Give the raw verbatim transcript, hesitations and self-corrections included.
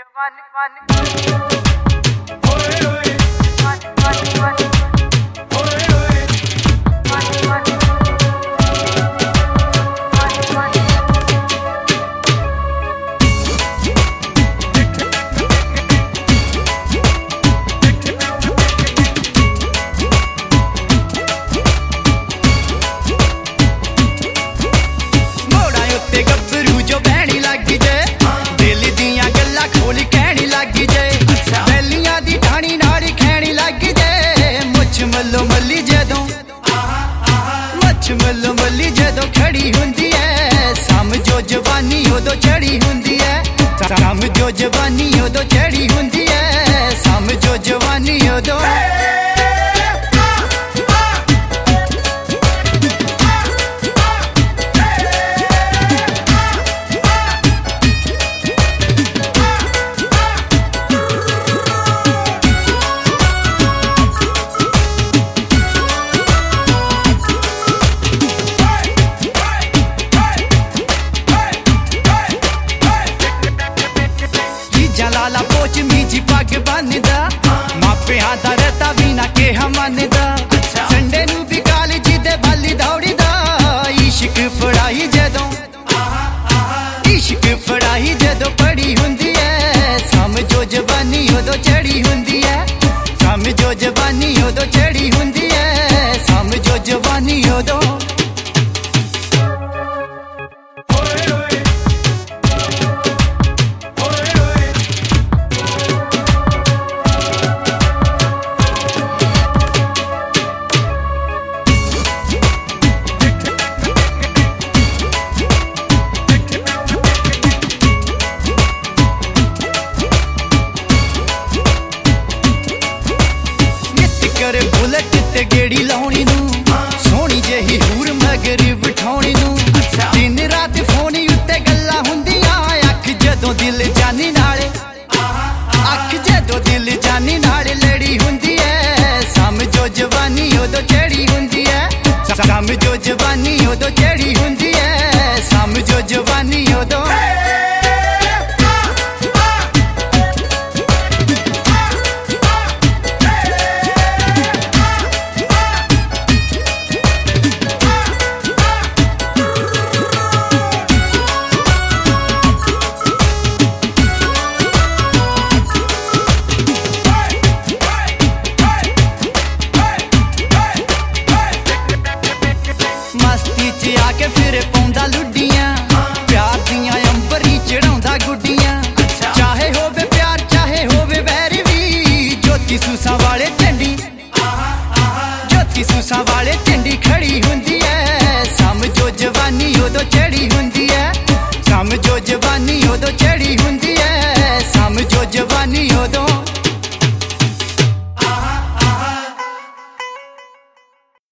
पानी पानी ओए ओए पानी पानी पानी ओए ओए पानी पानी पानी पानी मोड़ा उत्ते गब्बरू जो बहनी लग जाए दिल दियां गल्लां खोली कहनी लग जाए बैलियां दी ठाणी नाल खैनी लग जाए मुछ मल्लो मल्ली जदों मुछ मल्लो मल्ली जदों खड़ी हुंदी है समझो जवानी उदों चढ़ी हुंदी है समझो जवानी उदों चढ़ी हुंदी है समझो जवानी उदों लाला पोच मीजी पग बनदा मापियां दा रता भी ना केहा मनदा संडे नू भी कालेज दे बाली दौड़दा इश्क पढ़ाई जदों इश्क पढ़ाई जदों पढ़ी हुंदी है समझो जवानी उदों चढ़ी हुंदी है समझो जवानी उदों चढ़ी हुंदी है समझो जवानी उदों बुलेट ते गेड़ी लाउणी नू सोहनी जेही हूर मगर बिठाउणी नू दिन रात फोनी उत्ते गल्लां हुंदियां अख जदों दिल जानी नाले अख जदों दिल जानी नाले लड़ी हुंदी है समझो जवानी उदों चढ़ी हुंदी है समझो जवानी उदों चढ़ी हुंदी है समझो जवानी उदों मस्ती च आके फिर पौंदा लुड्डियां प्यार दियां अंबरी चढ़ाउंदा गुड्डियां चाहे होवे प्यार चाहे होवे वैर भी ज्योति सूसा वाले झंडी ज्योति सूसा वाले झंडी खड़ी हुंदी है समझो जवानी उदों चढ़ी हुंदी है समझो जवानी उदों चढ़ी हुंदी है समझो जवानी उदों